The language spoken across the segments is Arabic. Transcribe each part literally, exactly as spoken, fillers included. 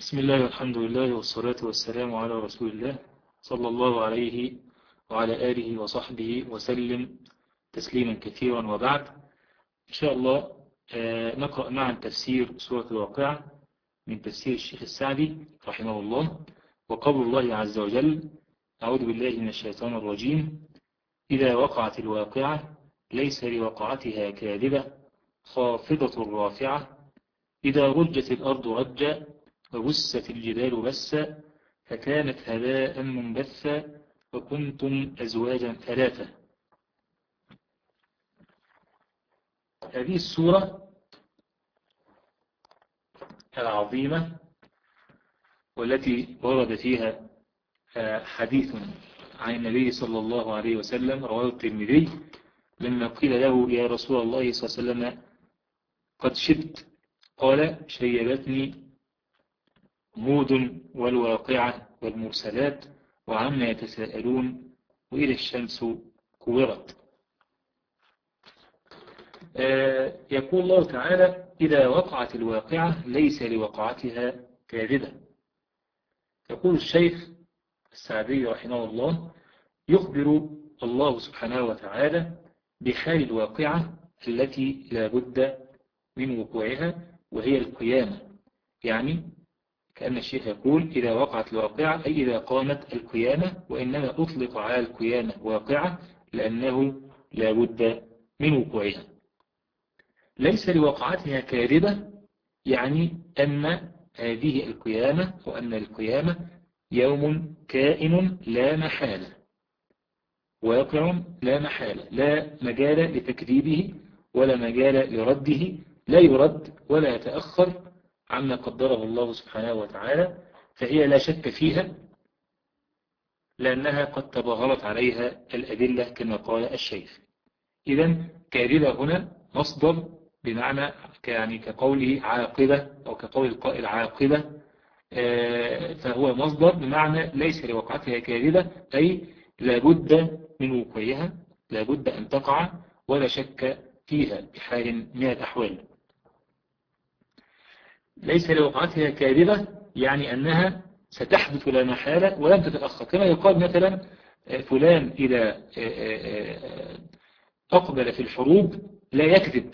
بسم الله والحمد لله والصلاة والسلام على رسول الله صلى الله عليه وعلى آله وصحبه وسلم تسليما كثيرا، وبعد. إن شاء الله نقرأ معا تفسير سورة الواقعة من تفسير الشيخ السعدي رحمه الله. وقول الله عز وجل: أعوذ بالله من الشيطان الرجيم: إذا وقعت الواقعة ليس لوقعتها كاذبة خافضة رافعة إذا رجت الأرض رجا وبست الجبال بسا فكانت هباء منبثا وكنتم أزواجا ثلاثة. هذه السورة العظيمة والتي ورد فيها حديث عن النبي صلى الله عليه وسلم رواه الترمذي لما قيل له: يا رسول الله صلى الله عليه وسلم قد شبت، قال: شيبتني هود والواقعة والمرسلات وعما يتساءلون وإلى الشمس كورت. آه يقول الله تعالى: إذا وقعت الواقعة ليس لوقعتها كاذبة. يقول الشيخ السعدي رحمه الله: يخبر الله سبحانه وتعالى بحال الواقعة التي لا بد من وقوعها وهي القيامة. يعني كأن الشيخ يقول: إذا وقعت الواقعة أي إذا قامت القيامة، وإنما أطلق على القيامة واقعة لأنه لا بد من وقوعها. ليس لوقعتها كاذبة يعني أن هذه القيامة وأن القيامة يوم كائن لا محالة، واقع لا محالة، لا مجال لتكذيبه ولا مجال لرده، لا يرد ولا يتأخر عما قدره الله سبحانه وتعالى، فهي لا شك فيها لأنها قد تبغلت عليها الأدلة كما قال الشيخ. إذن كاذبة هنا مصدر بمعنى يعني كقوله عاقبة أو كقول القائل عاقبة، فهو مصدر بمعنى ليس لوقعتها كاذبة أي لابد من وقوعها، لابد أن تقع ولا شك فيها بحال من الأحوال. ليس لوقعتها كاذبة يعني أنها ستحدث لا محالة ولن تتأخر، كما يقال مثلا فلان إذا أقبل في الحروب لا يكذب.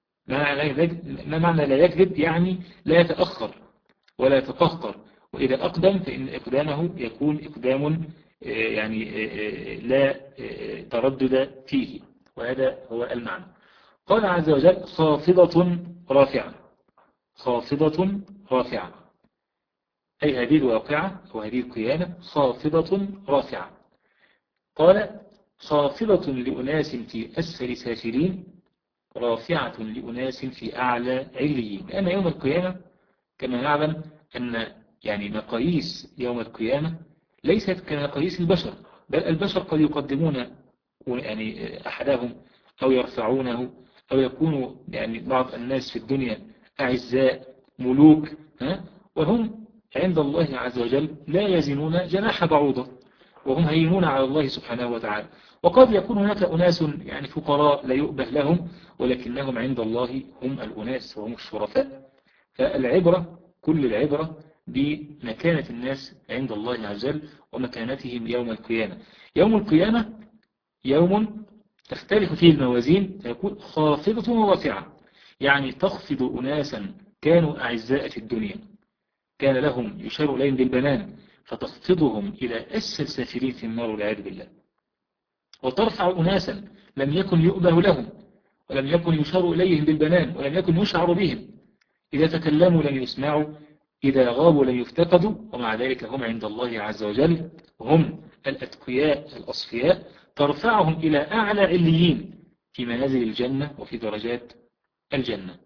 ما معنى لا يكذب؟ يعني لا يتأخر ولا يتقهقر، وإذا أقدم فإن إقدامه يكون إقدام يعني لا تردد فيه، وهذا هو المعنى. قال عز وجل: خافضة رافعة. خافضة رافعة أي هذه الواقعة وهذه القيامة خافضة رافعة. قال: خافضة لأناس في أسفل سافلين رافعة لأناس في أعلى عليين. لأن يوم القيامة كما نعلم أن يعني مقاييس يوم القيامة ليست كمقاييس البشر، بل البشر قد يقدمون يعني أحدهم أو يرفعونه، أو يكونوا يعني بعض الناس في الدنيا أعزاء ملوك، ها؟ وهم عند الله عز وجل لا يزنون جناح بعوضة، وهم هينون على الله سبحانه وتعالى. وقد يكون هناك أناس يعني فقراء لا يؤبه لهم، ولكنهم عند الله هم الأناس وهم الشرفاء. فالعبرة كل العبرة بمكانة الناس عند الله عز وجل ومكانتهم يوم القيامة. يوم القيامة يوم تختلف فيه الموازين، فيكون خافضة ورافعة، يعني تخفض أناسا كانوا أعزاء في الدنيا كان لهم يشار إليهم بالبنان، فتخفضهم إلى أسفل سافلين في النار والعياذ بالله. وترفع أناسا لم يكن يؤبه لهم ولم يكن يشار إليهم بالبنان ولم يكن يشعر بهم، إذا تكلموا لم يسمعوا، إذا غابوا لم يفتقدوا، ومع ذلك هم عند الله عز وجل هم الأتقياء الأصفياء، ترفعهم إلى أعلى عليين في منازل الجنة وفي درجات الجنة.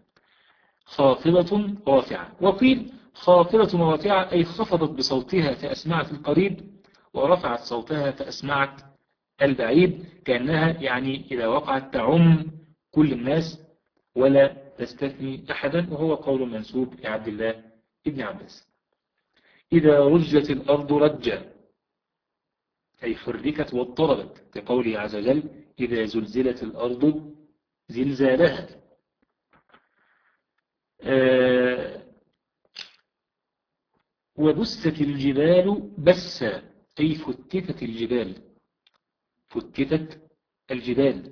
خافضة رافعة. وقيل خافضة ورافعة أي خفضت بصوتها فأسمعت القريب، ورفعت صوتها فأسمعت البعيد، كأنها يعني إذا وقعت تعم كل الناس ولا تستثني أحدا، وهو قول منسوب لعبد الله ابن عباس. إذا رجت الأرض رجا أي حركت واضطربت، كقوله عز وجل: إذا زلزلت الأرض زلزالها. آه وبست الجبال بسا أي فتتت الجبال، فتتت الجبال.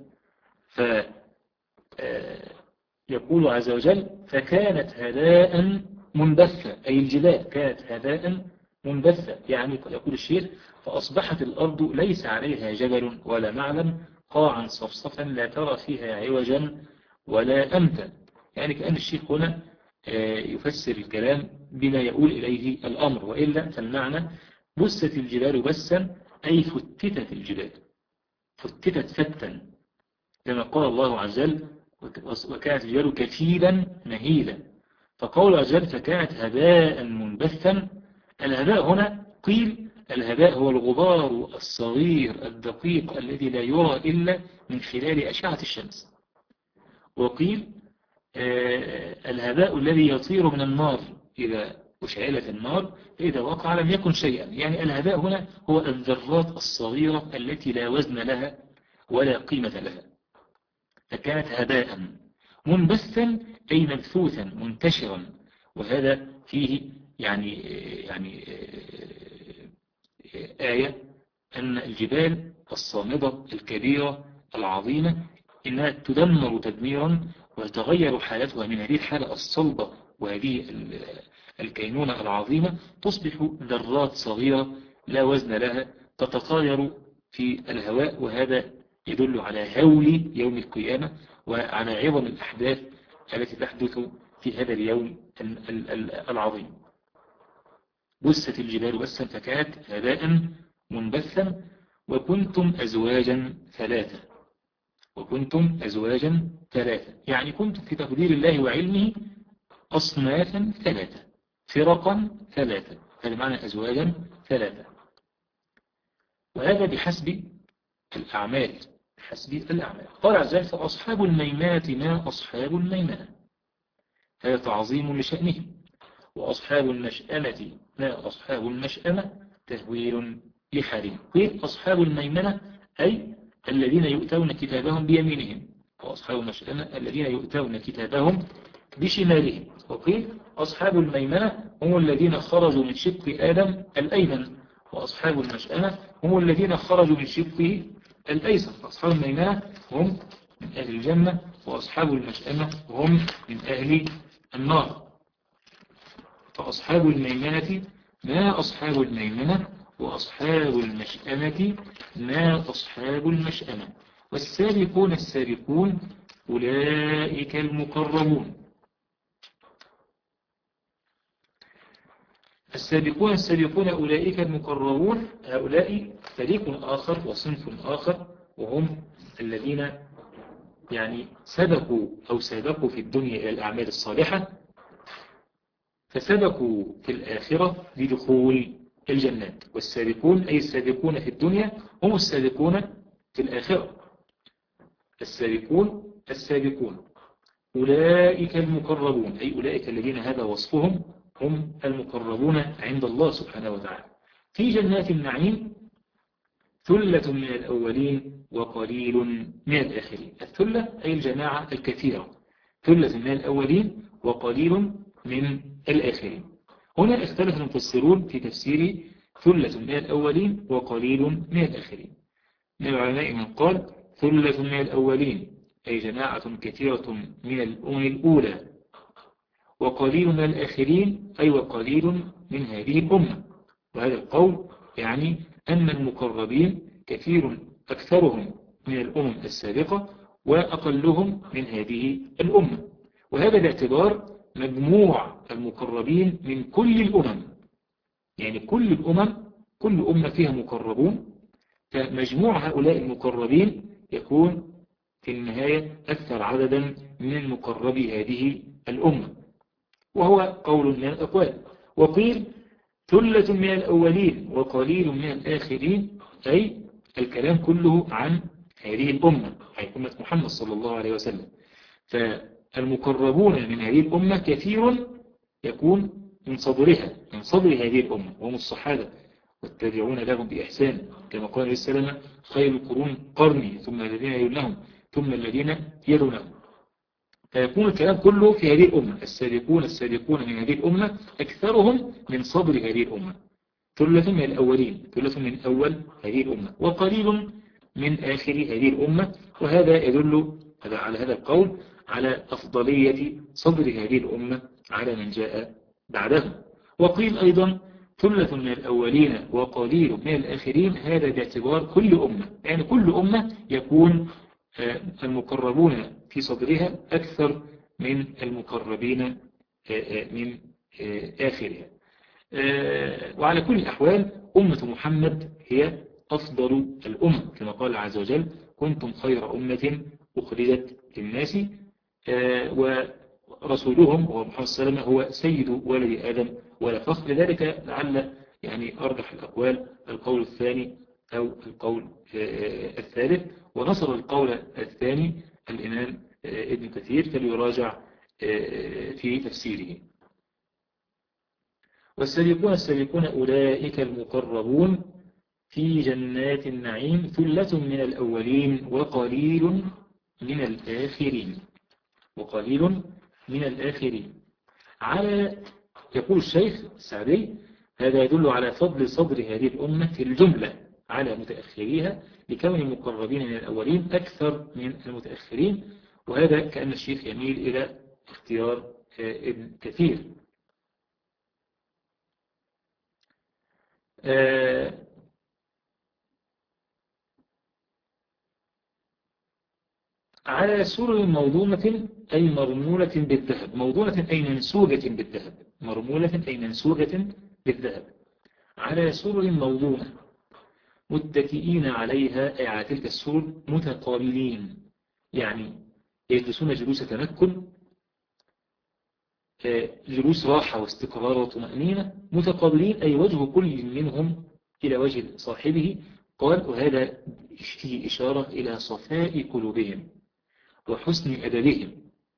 فيقول عز وجل فكانت هباء منبثة، أي الجبال كانت هباء منبثة، يعني يقول الشيخ فأصبحت الأرض ليس عليها جبل ولا معلم، قاعا صفصفا لا ترى فيها عوجا ولا أمتا. يعني كأن الشيخ هنا يفسر الكلام بما يقول إليه الأمر، وإلا فالمعنى بست الجبال بسا أي فتتت الجبال، فتتت فتا، كما قال الله عز وجل وكانت الجبال كثيبا مهيلا. فقول عز وجل فكانت هباء منبثا، الهباء هنا قيل الهباء هو الغبار الصغير الدقيق الذي لا يرى إلا من خلال أشعة الشمس، وقيل آه الهباء الذي يطير من النار إذا أشعلت النار فإذا وقع لم يكن شيئا. يعني الهباء هنا هو الذرات الصغيرة التي لا وزن لها ولا قيمة لها. فكانت هباء منبثا أي مبثوثا منتشرا، وهذا فيه يعني يعني آية أن الجبال الصامدة الكبيرة العظيمة إنها تدمر تدميرا وتغير حالتها من هذه الحالة الصلبة وهذه الكينونة العظيمة تصبح ذرات صغيرة لا وزن لها تتطاير في الهواء، وهذا يدل على هول يوم القيامة وعلى عظم الأحداث التي تحدث في هذا اليوم العظيم. بست الجبال بسا فكانت هباء منبثا وكنتم أزواجا ثلاثة، وكنتم أزواجا ثلاثة يعني كنتم في تقدير الله وعلمه أصنافا ثلاثة، فرقا ثلاثة، هذا معنى أزواجا ثلاثة. وهذا بحسب الأعمال، بحسب الأعمال. قال عز وجل فأصحاب الميمنة ما أصحاب الميمنة، هذا تعظيم لشأنهم. وأصحاب المشأمة ما أصحاب المشأمة تهويل لحالهم. قيل أصحاب الميمنة أي الذين يؤتون كتابهم بيمينهم، وأصحاب المشأمة الذين يؤتون كتابهم بشمالهم. وقيل أصحاب الميمنة هم الذين خرجوا من شق آدم الأيمن، وأصحاب المشأمة هم الذين خرجوا من شقه الأيسر. أصحاب الميمنة هم من أهل الجنة، وأصحاب المشأمة هم من أهل النار. فأصحاب الميمنة ما أصحاب الميمنة، وأصحاب المشأمة ما أصحاب المشأمة. والسابقون السابقون أولئك المقربون. السابقون السابقون أولئك المقربون، هؤلاء فريق آخر وصنف آخر، وهم الذين يعني سبقوا أو سابقوا في الدنيا إلى الأعمال الصالحة فسبقوا في الآخرة لدخول الجنات. والسابقون أي السابقون في الدنيا هم السابقون في الآخرة. السابقون السابقون أولئك المقربون أي أولئك الذين هذا وصفهم هم المقربون عند الله سبحانه وتعالى في جنات النعيم، ثلة من الأولين وقليل من الآخرين. الثلة أي الجماعة الكثيرة، ثلة من الأولين وقليل من الآخرين. هنا اختلف المفسرون في تفسير ثلة من الأولين وقليل من الآخرين. من العلماء من قال ثلة من الأولين أي جماعة كثيرة من الأمم الأولى، وقليل من الآخرين أي وقليل من هذه الأمة. وهذا القول يعني أن المقربين كثير أكثرهم من الأمم السابقة وأقلهم من هذه الأمة. وهذا باعتبار مجموع المقربين من كل الأمم، يعني كل الأمم كل أمة فيها مقربون، فمجموع هؤلاء المقربين يكون في النهاية أكثر عددا من مقربي هذه الأمة، وهو قول من الأقوال. وقيل ثلة من الأولين وقليل من الآخرين أي الكلام كله عن هذه الأمة، أي أمة محمد صلى الله عليه وسلم. فالمقربون من هذه الأمة كثير يكون من صدرها من صدر هذه الأمة، وهم الصحابة والتابعون لهم بإحسان، كما قال عليه السلام خير القرون قرني ثم الذين يلونهم ثم الذين يلونهم. فيكون الكلام كله في هذه الأمة. السابقون السابقون من هذه الأمة أكثرهم من صدر هذه الأمة، ثلة من الأولين، ثلة من أول هذه الأمة، وقليل من آخر هذه الأمة. وهذا يدل على هذا القول على أفضلية صدر هذه الأمة على من جاء بعدهم. وقيل أيضا ثلة من الأولين وقليل من الآخرين، هذا باعتبار كل أمة، يعني كل أمة يكون المقربون في صدرها أكثر من المقربين من آخرها. وعلى كل الأحوال أمة محمد هي أفضل الأمم، كما قال عز وجل: كنتم خير أمة أخرجت للناس. ورسولهم هو محمد صلى الله عليه وسلم هو سيد ولد آدم ولا فخر. لذلك لعل يعني أرجح الأقوال القول الثاني أو القول الثالث، ونصر القول الثاني الإمام ابن كثير فليراجع في تفسيره. والسابقون السابقون أولئك المقربون في جنات النعيم، ثلة من الأولين وقليل من الآخرين، وقليل من الآخرين. على يقول الشيخ السعدي: هذا يدل على فضل صدر هذه الأمة في الجملة على متأخريها، لكون المقربين من الأولين أكثر من المتأخرين. وهذا كأن الشيخ يميل إلى اختيار ابن كثير. على سرر موضونة أي مرمولة بالذهب، موضونة أي منسوجة بالذهب، مرمولة أي منسوجة بالذهب. على سرر موضونة متكئين عليها، أي على تلك السرر متقابلين، يعني يجلسون جلوس تمكن، جلوس راحة واستقرار وطمأنينة، متقابلين أي وجه كل منهم إلى وجه صاحبه. قال: وهذا فيه إشارة إلى صفاء قلوبهم وحسن أدبهم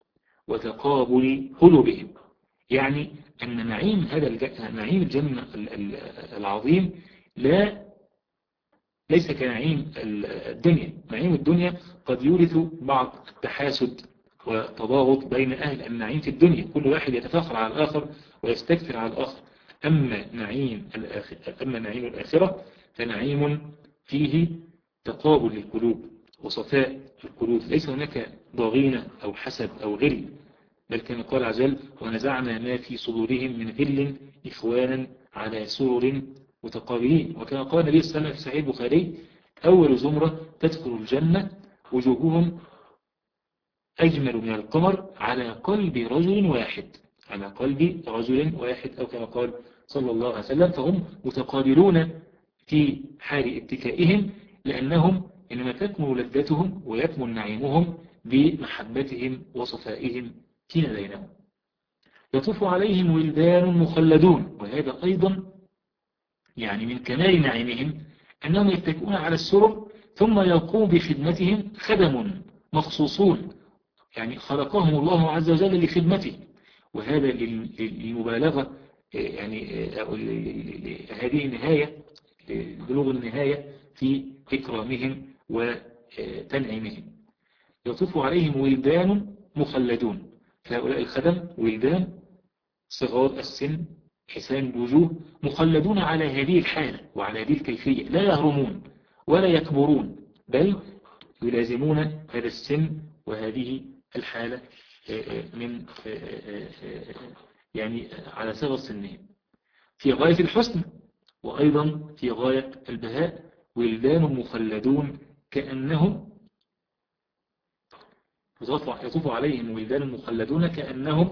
وتقابل قلوبهم، يعني أن نعيم هذا نعيم الجنة العظيم لا ليس كنعيم الدنيا. نعيم الدنيا قد يورث بعض التحاسد وتضاغط بين أهل النعيم في الدنيا، كل واحد يتفاخر على الآخر ويستكثر على الآخر. أما نعيم أما نعيم الآخرة فنعيم فيه تقابل القلوب وصفاء القلوب، ليس هناك ضغينة أو حسد أو غل، بل كما قال عز وجل: ونزعنا ما في صدورهم من غل إخوانا على سرر متقابلين. وكما قال النبي صلى الله عليه وسلم في صحيح البخاري: أول زمرة تدخل الجنة وجوههم أجمل من القمر على قلب رجل واحد، على قلب رجل واحد، أو كما قال صلى الله عليه وسلم. فهم متقابلون في حال اتكائهم، لأنهم إنما تكمل لذتهم ويكمل نعيمهم بمحبتهم وصفائهم فيما بينهم. يطوف عليهم ولدان مخلدون، وهذا أيضا يعني من كمال نعيمهم أنهم يتكئون على السرر، ثم يقوم بخدمتهم خدم مخصوصون، يعني خلقهم الله عز وجل لخدمته. وهذا للمبالغة، يعني هذه النهاية، بلوغ النهاية في إكرامهم وتنعيمهم. يطوف عليهم ولدان مخلدون، فهؤلاء الخدم ولدان صغار السن حسان الوجوه، مخلدون على هذه الحالة وعلى هذه الكيفية، لا يهرمون ولا يكبرون، بل يلازمون هذا السن وهذه الحالة من يعني على صغر سنهم في غاية الحسن، وأيضا في غاية البهاء. ولدان مخلدون كأنهم يطوف عليهم ولدان مخلدون كأنهم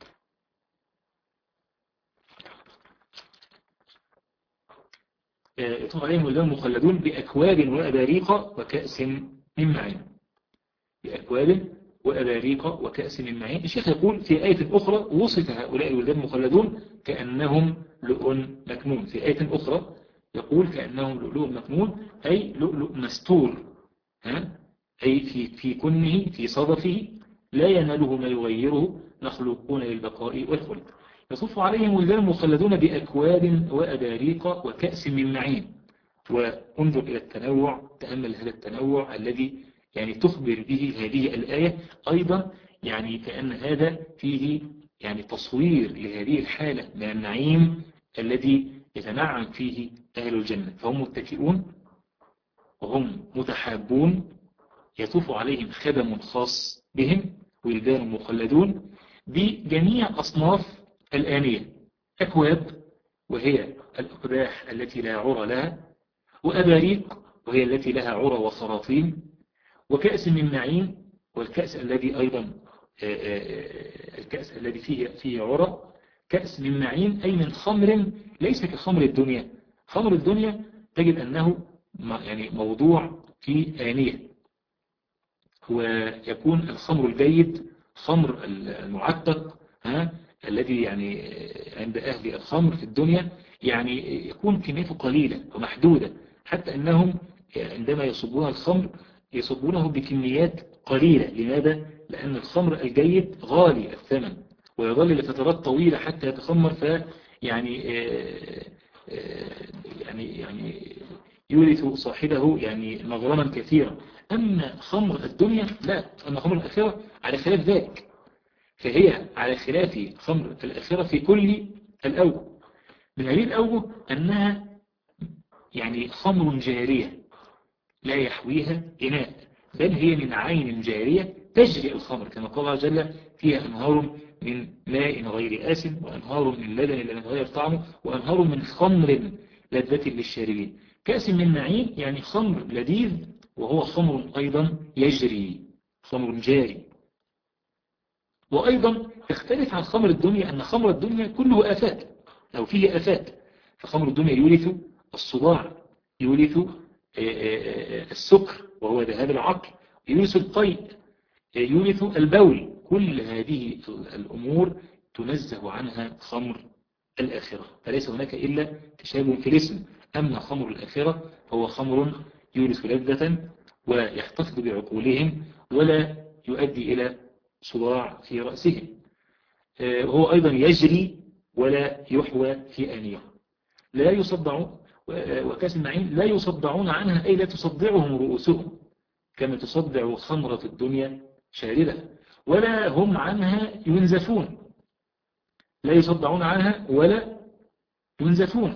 يطوف عليهم ولدان مخلدون بأكواب وأباريق وكأس من معين، بأكواب وأباريق وكأس من معين. الشيخ يقول في آية أخرى: وصف هؤلاء الولدان المخلدون كأنهم لؤلؤ مكنون. في آية أخرى يقول كأنهم لؤلؤ مكنون، أي لؤلؤ مستور، ها؟ أي في في كنه في صدفه لا يناله ما يغيره، مخلوقون للبقاء والخلد. يطوف عليهم ولدان مخلدون بأكواب وأباريق وكأس من معين. وانظر إلى التنوع، تأمل هذا التنوع الذي يعني تخبر به هذه الآية. أيضا يعني كأن هذا فيه يعني تصوير لهذه الحالة من النعيم الذي يتنعم فيه أهل الجنة. فهم متكئون وهم متحابون، يطوف عليهم خدم خاص بهم، ولدان مخلدون بجميع أصناف الآنية، أكواب وهي الأقداح التي لا عرى لها، وأباريق وهي التي لها عرى وخراطيم، وكأس من معين، والكأس الذي أيضا الكأس الذي فيه فيه عرى، كأس من معين أي من خمر ليس كخمر الدنيا. خمر الدنيا تجد أنه يعني موضوع في آنية، ويكون الخمر الجيد خمر المعتق ها الذي يعني عند أهل الخمر في الدنيا يعني يكون كميته قليلة ومحدودة، حتى أنهم عندما يصبون الخمر يصبونه بكميات قليلة. لماذا؟ لأن الخمر الجيد غالي الثمن ويظل لفترات طويلة حتى يتخمر، في يعني يعني يعني يورث صاحبه يعني مغرما كثيرا. أما خمر الدنيا لا، أما خمر الآخرة على خلاف ذلك، فهي على خلاف خمر الآخرة في كل الأوجه. من هذه الأوجه أنها يعني خمر جارية لا يحويها إناء، بل هي من عين جارية تجري الخمر، كما قال الله جل فيها أنهار من ماء غير آسن، وأنهار من لبن لم يتغير طعمه، وأنهار من خمر لذة للشاربين. كأس من معين يعني خمر لذيذ، وهو خمر أيضا يجري، خمر جاري. وأيضا تختلف عن خمر الدنيا أن خمر الدنيا كله آفات أو فيه آفات، فخمر الدنيا يورث الصداع، يورث السكر وهو ذهاب العقل، يورث القيء، يورث البول. كل هذه الأمور تنزه عنها خمر الآخرة، فليس هناك إلا تشابه في الاسم. أما خمر الآخرة فهو خمر يورث لذة ويحتفظ بعقولهم ولا يؤدي إلى صداع في رأسهم. هو أيضا يجري ولا يحوى في آنية، لا يصدعون. وكأس المعين لا يصدعون عنها أي لا تصدعهم رؤوسهم كما تصدع خمرة الدنيا شاربة، ولا هم عنها ينزفون، لا يصدعون عنها ولا ينزفون.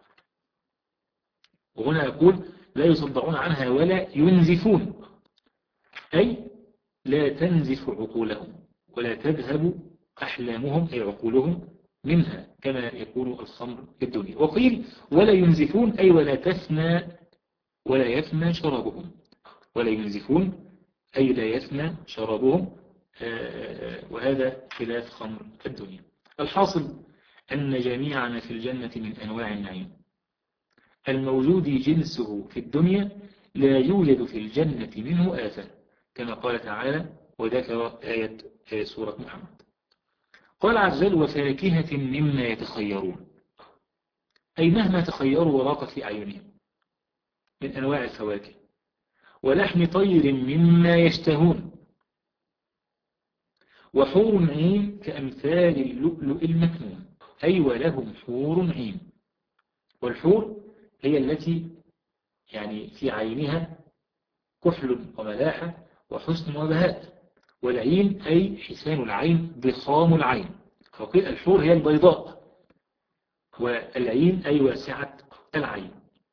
وهنا يقول لا يصدعون عنها ولا ينزفون، أي لا تنزف عقولهم ولا تذهب أحلامهم أي عقولهم منها كما يكون الخمر في الدنيا. وقيل ولا ينزفون أي ولا تفنى ولا يفنى شرابهم، ولا ينزفون أي لا يفنى شرابهم، وهذا خلاف خمر الدنيا. الحاصل أن جميع ما في الجنة من أنواع النعيم الموجود جنسه في الدنيا لا يوجد في الجنة منه آفة، كما قال تعالى وذكر آية سورة محمد. قال عز وجل وفاكهة مما يتخيرون، أي مهما تخيروا وراق في أعينهم من أنواع الفواكه، ولحم طير مما يشتهون، وحور عين كأمثال اللؤلؤ المكنون، أي ولهم حور عين. والحور هي التي يعني في عينها كحل وملاحة وحسن وبهاء، والعين أي حسان العين ضخام العين، فقيل الحور هي البيضاء، والعين أي واسعة العين.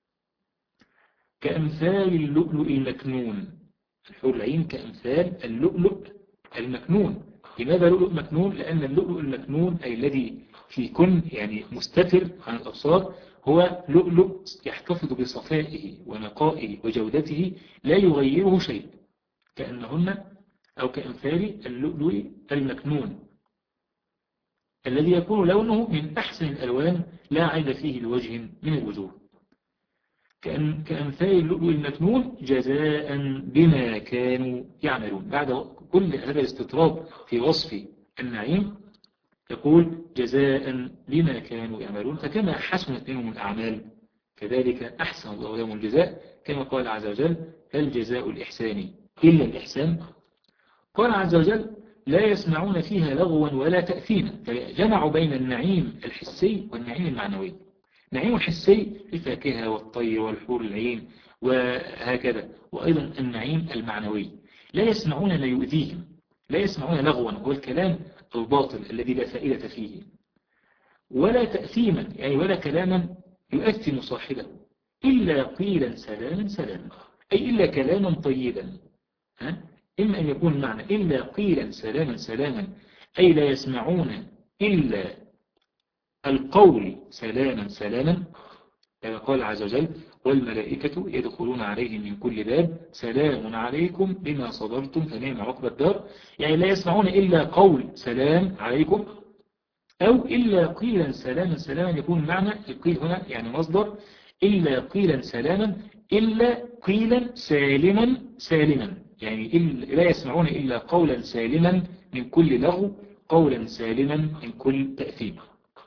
كأمثال اللؤلؤ المكنون، الحور العين كأمثال اللؤلؤ المكنون. لماذا لؤلؤ مكنون؟ لأن اللؤلؤ المكنون أي الذي في كن يعني مستتر عن الأبصار هو لؤلؤ يحتفظ بصفائه ونقائه وجودته لا يغيره شيء، كأنهن أو كأمثال اللؤلؤ المكنون الذي يكون لونه من أحسن الألوان لا عيب فيه لوجه من الوجوه. كأمثال اللؤلؤ المكنون جزاء بما كانوا يعملون. بعد كل هذا الاستطراد في وصف النعيم يقول جزاء بما كانوا يعملون، فكما حسنت منهم الأعمال كذلك أحسن الله لهم الجزاء، كما قال عز وجل هل جزاء الإحسان إلا الإحسان. قال عز وجل لا يسمعون فيها لغوا ولا تأثيما، فجمعوا بين النعيم الحسي والنعيم المعنوي. نعيم الحسي الفاكهة والطير والحور العين وهكذا، وأيضا النعيم المعنوي لا يسمعون ما يؤذيهم لا يسمعون لغوا، هو الكلام الباطل الذي لا فائدة فيه، ولا تأثيما يعني ولا كلاما يؤثم صاحبه، إلا قيلا سلاما سلاما، أي إلا كلاما طيبا. ها؟ إما أن يكون معنى إلا قيلا سلاما سلاما، أي لا يسمعون إلا القول سلاما سلاما، كما قال عز وجل والملائكة يدخلون عليهم من كل باب سلام عليكم بما صبرتم فنعم عقبى الدار. يعني لا يسمعون إلا قول سلام عليكم، أو إلا قيلا سلاما سلاما، يكون معنى القيل هنا يعني مصدر إلا قيلا سلاما، إلا قيلا سالما سالما، يعني لا يسمعون إلا قولا سالما من كل لغو، قولا سالما من كل تأثيم.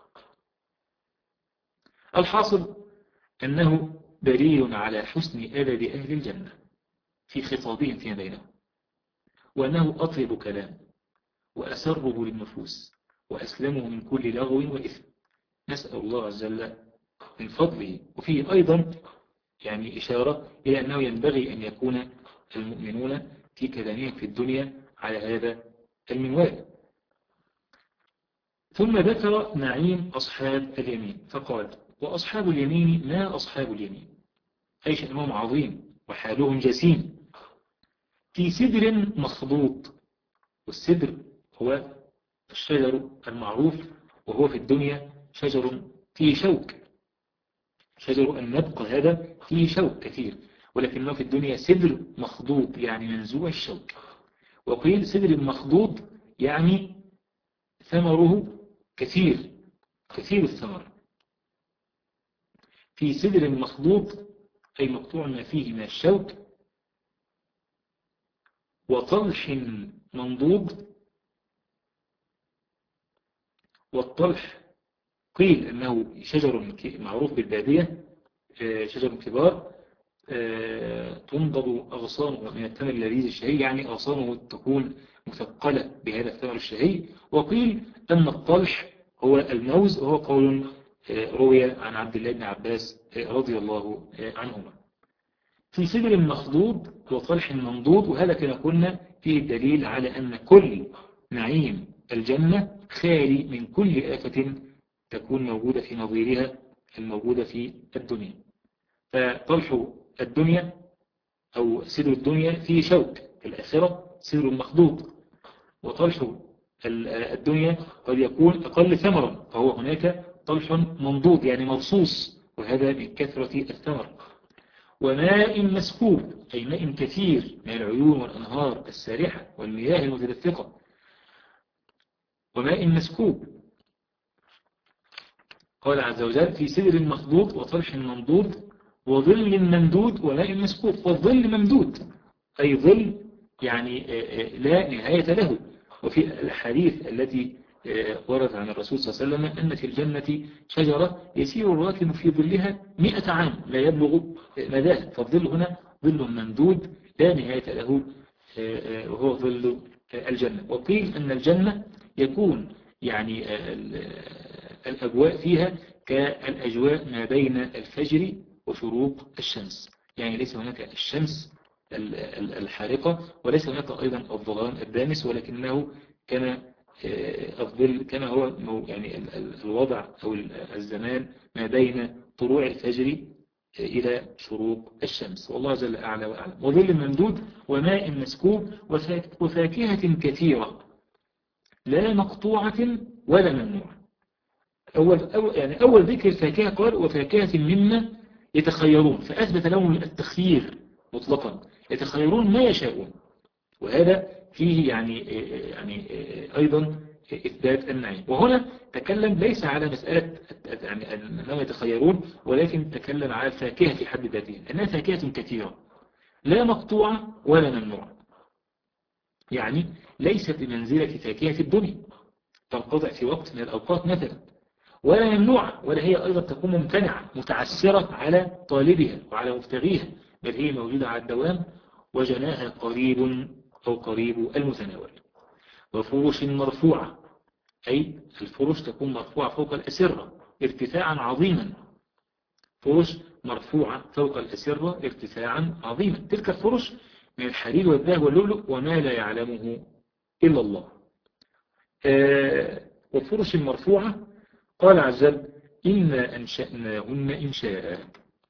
الحاصل أنه دليل على حسن أدب أهل الجنة في خطابهم فيما بينهم، وأنه أطيب كلام وأسره للنفوس وأسلمه من كل لغو وإثم. نسأل الله عز وجل من فضله. وفيه أيضا يعني إشارة إلى أنه ينبغي أن يكون المؤمنون في كلامهم في الدنيا على هذا المنوال. ثم ذكر نعيم أصحاب اليمين فقال وأصحاب اليمين ما أصحاب اليمين، أي شأنهم عظيم وحالهم جسيم، في سدر مخضوط. والسدر هو الشجر المعروف، وهو في الدنيا شجر فيه شوك، شجر النبق هذا فيه شوك كثير، ولكنه في الدنيا سدر مخضوط يعني منزوع الشوك. وقيل سدر مخضوط يعني ثمره كثير كثير الثمر. في سدر مخضوط أي مقطوع ما فيه من الشوك. وطلح منضود، والطلح قيل أنه شجر معروف بالبادية، شجر كبار تنضب أغصانه من التمر اللذيذ الشهي، يعني أغصانه تكون مثقلة بهذا الثمر الشهي. وقيل أن الطلح هو الموز، وهو قول روي عن عبد الله بن عباس رضي الله عنهما. في سدر مخضود وطلح منضود، وهذا كما قلنا فيه الدليل على أن كل نعيم الجنة خالي من كل آفة تكون موجودة في نظيرها الموجودة في الدنيا. فطلح الدنيا أو سدر الدنيا فيه شوك، في الآخرة سدر مخضود. وطلح الدنيا قد يكون أقل ثمرا، فهو هناك طلح منضود يعني مبصوص، وهذا من كثرة الثمر. وماء مسكوب أي ماء كثير من العيون والأنهار السارحة والمياه المتدفقة. وماء مسكوب قال عز وجل في سدر مخضود وطلح منضود وظل ممدود وماء مسكوب. والظل ممدود أي ظل يعني لا نهاية له. وفي الحديث التي ورد عن الرسول صلى الله عليه وسلم أن في الجنة شجرة يسير الراكب في ظلها مئة عام لا يبلغ مداها. فالظل هنا ظل ممدود لا نهاية له، وهو ظل الجنة. وقيل أن الجنة يكون يعني الأجواء فيها كالأجواء ما بين الفجر وشروق الشمس، يعني ليس هناك الشمس الحارقة وليس هناك أيضا الظلام الدامس، ولكنه كما الظل كما هو يعني الوضع أو الزمان ما بين طلوع الفجر إلى شروق الشمس، والله جل أعلى وأعلم. وظل ممدود وماء مسكوب وفاكهة كثيرة لا مقطوعة ولا ممنوعة. أول, أول, يعني أول ذكر الفاكهة قال وفاكهة مما يتخيرون، فأثبت لهم التخيير مطلقا، يتخيرون ما يشاءون، وهذا فيه يعني يعني أيضا إثبات النعيم. وهنا تكلم ليس على مسألة يعني أنهم يتخيرون، ولكن تكلم على الفاكهة في حد ذاتها أنها فاكهة كثيرة لا مقطوعة ولا ممنوعة، يعني ليست بمنزلة فاكهة الدنيا تنقطع في وقت من الأوقات مثلا، ولا ممنوعة، ولا هي أيضا تكون ممتنعة متعسرة على طالبها وعلى مبتغيها، بل هي موجودة على الدوام وجناها قريب أو قريب المتناول. وفرش مرفوعة أي الفرش تكون مرفوعة فوق الأسرة ارتفاعا عظيما، فرش مرفوعة فوق الأسرة ارتفاعا عظيما. تلك الفرش من الحرير والذهب واللؤلؤ وما لا يعلمه إلا الله. والفرش المرفوعة قال عز وجل إنا أنشأناهن إنشاء.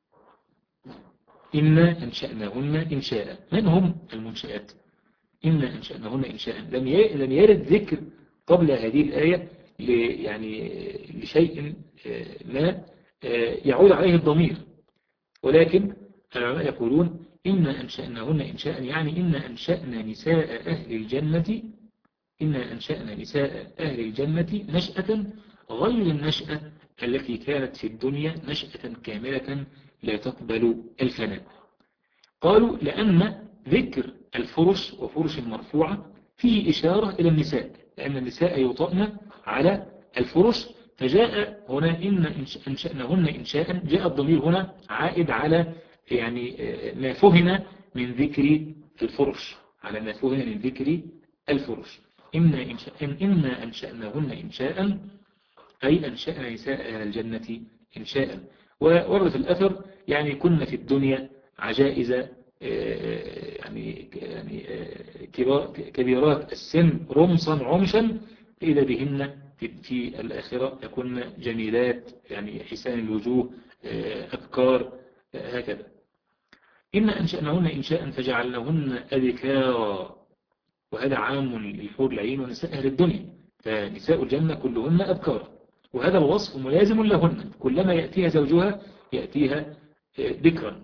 إنا أنشأناهن إنشاء. من هم المنشآت؟ إنا أنشأناهن إنشاء. لم لم يرد ذكر قبل هذه الآية يعني لشيء ما يعود عليه الضمير، ولكن العلماء يقولون إنا أنشأناهن إنشاء يعني إنا أنشأنا نساء أهل الجنة إنا أنشأنا نساء أهل الجنة نشأة غير النشأة التي كانت في الدنيا نشأة كاملة لا تقبل الفناء. قالوا لأن ذكر الفرش وفرش المرفوعة فيه إشارة إلى النساء، لأن النساء يطأن على الفرش، فجاء هنا إن أنشأناهن إنشاء، جاء الضمير هنا عائد على يعني ما فهم من ذكر الفرش، على ما فهم من ذكر الفرش. إنا, إنشاء إنا أنشأناهن إنشاء أي أنشأنا نساء أهل الجنة إنشاء. وورد في الأثر يعني كنا في الدنيا عجائز يعني يعني كبيرات السن رمصا عمشا، إذا بهن في الآخرة يكون جميلات يعني حسان الوجوه أبكار هكذا. إن أنشأناهن إنشاء فجعلناهن أبكارا، وهذا عام للحور العين ونساء أهل الدنيا، فنساء الجنة كلهن أبكار، وهذا الوصف ملازم لهن، كلما يأتيها زوجها يأتيها ذكرا.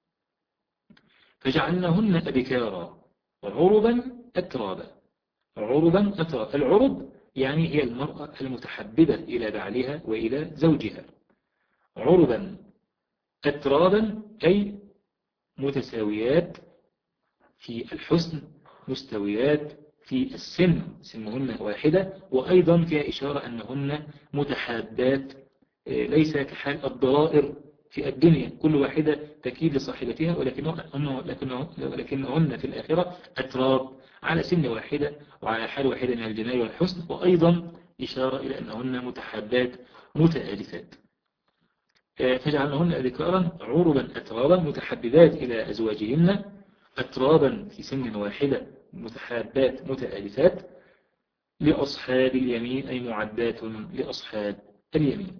فجعلناهن أبكارا عربا أترابا. عربا أترابا، العرب يعني هي المرأة المتحببة إلى بعلها وإلى زوجها. عربا أترابا أي متساويات في الحسن، مستويات في السن، سنهن واحدة، وأيضا فيها إشارة أنهن متحابات، ليس كحال الضرائر في الدنيا كل واحدة تكيد لصاحبتها، ولكنهن في الآخرة أتراب على سن واحدة وعلى حال واحدة من الجمال والحسن، وأيضا إشارة إلى أنهن متحابات متآلفات. فجعلناهن أذكارا عربا أترابا متحببات إلى أزواجهن، أترابا في سن واحدة متحابات متآلفات، لأصحاب اليمين أي معدات لأصحاب اليمين.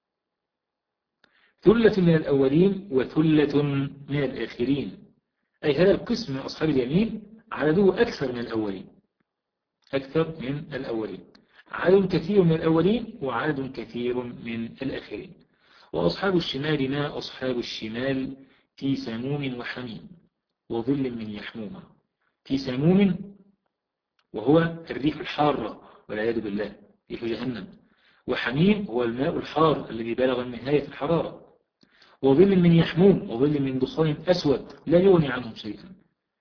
ثلة من الأولين وثلة من الآخرين، أي هذا القسم من أصحاب اليمين عدده أكثر من الأولين، أكثر من الأولين، عدد كثير من الأولين وعدد كثير من الآخرين. وأصحاب الشمال ما أصحاب الشمال في سموم وحميم وظل من يحموم. في سموم وهو الريح الحارة والعياذ بالله، ريح جهنم، وحميم هو الماء الحار الذي بلغ نهاية الحرارة، وظل من يحموم وظل من دخان أسود لا يغني عنهم شيئا.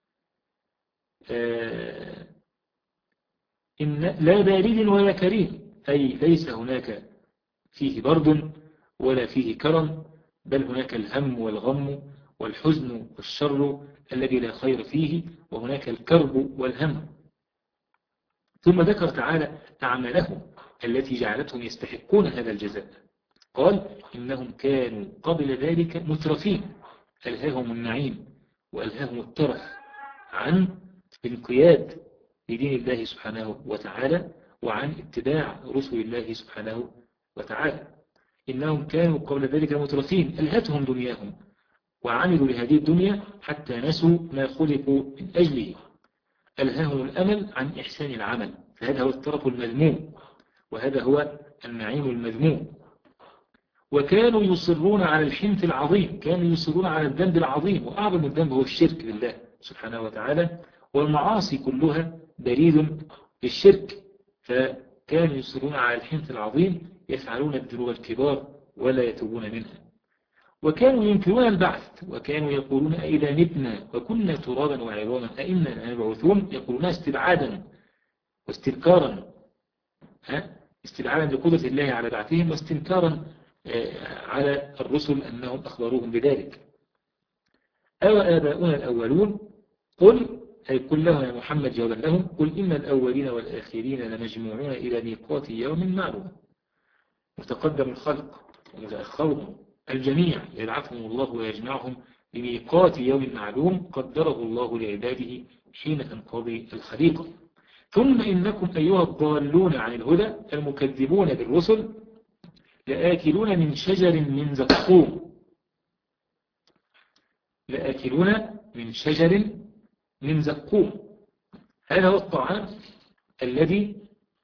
آه إن لا بارد ولا كريم، أي ليس هناك فيه برد ولا فيه كرم، بل هناك الهم والغم والحزن والشر الذي لا خير فيه، وهناك الكرب والهم. ثم ذكر تعالى أعمالهم التي جعلتهم يستحقون هذا الجزاء، قال إنهم كانوا قبل ذلك مترفين، ألهاهم النعيم وألهاهم الترف عن الانقياد لدين الله سبحانه وتعالى وعن اتباع رسل الله سبحانه وتعالى. إنهم كانوا قبل ذلك مترفين، ألهتهم دنياهم وعملوا لهذه الدنيا حتى نسوا ما خلقوا من أجله، ألهاهم الأمل عن إحسان العمل، فهذا هو الترف المذموم، وهذا هو النعيم المذموم. وكانوا يصرون على الحنث العظيم، كانوا يصرون على الذنب العظيم، وأعظم الذنب هو الشرك بالله سبحانه وتعالى، والمعاصي كلها بريد للشرك، فكانوا يصرون على الحنث العظيم، يفعلون الذنوب الكبار ولا يتوبون منها. وكانوا ينكرون البعث، وكانوا يقولون إذا متنا وكنا ترابا وعظاما أئنا لمبعوثون، يقولون استبعادا واستنكارا، استبعادا لقدرة الله على بعثهم، واستنكارا على الرسل أنهم أخبروهم بذلك. أو آباؤنا الأولون، قل أي قل لهم يا محمد جوابا لهم، قل إن الأولين والآخرين لمجموعون إلى ميقات يوم معلوم. متقدم الخلق ومتأخرهم الجميع يبعثهم الله ويجمعهم لميقات يوم معلوم قدره الله لعباده حين تنقضي الخليقة. ثم إنكم أيها الضالون عن الهدى المكذبون بالرسل لآكلون من شجر من زقوم لآكلون من شجر من زقوم. هذا هو الطعام الذي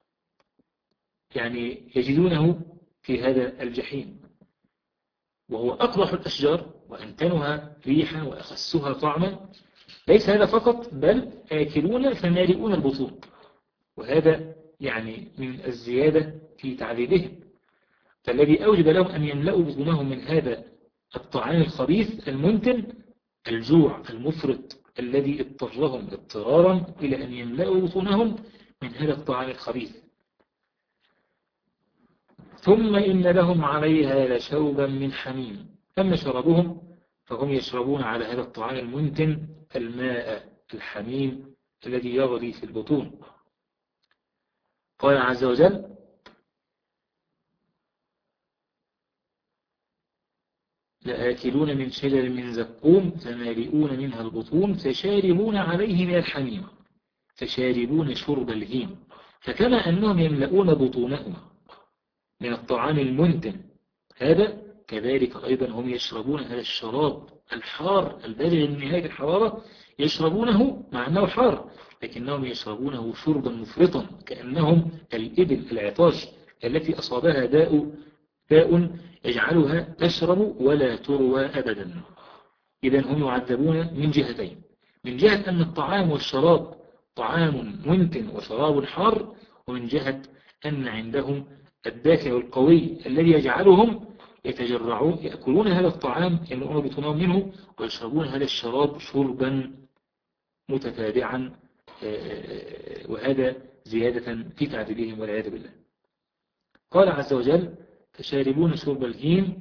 يعني يجدونه في هذا الجحيم، وهو أقبح الأشجار وأنتنها ريحا وأخسها طعما. ليس هذا فقط، بل آكلون فمالئون البطون، وهذا يعني من الزيادة في تعذيبهم. فالذي أوجب لهم أن يملأوا بطونهم من هذا الطعام الخبيث المنتن الجوع المفرط الذي اضطرهم اضطرارا إلى أن يملأوا بطونهم من هذا الطعام الخبيث. ثم إن لهم عليها لشوبا من حميم. أما شربهم فهم يشربون على هذا الطعام المنتن الماء الحميم الذي يغلي في البطون. قال عز وجل: لآكلون من شجر من زقوم فمالئون منها البطون فشاربون عليه من الحميم فشاربون شرب الهيم. فكما أنهم يملؤون بطونهم من الطعام المنتن هذا، كذلك أيضا هم يشربون هذا الشراب الحار البالغ من نهاية الحرارة، يشربونه مع أنه حار، لكنهم يشربونه شربا مفرطا كأنهم الإبل العطاش التي أصابها داء داء يجعلها تشرب ولا تروى أبدا. إذن هم يعذبون من جهتين: من جهة أن الطعام والشراب طعام منتن وشراب حار، ومن جهة أن عندهم الدافع القوي الذي يجعلهم يتجرعون يأكلون هذا الطعام يملؤون بطونهم منه ويشربون هذا الشراب شربا متتابعا، وهذا زيادة في تعذيبهم والعياذ بالله. قال عز وجل: فشاربون شرب الهيم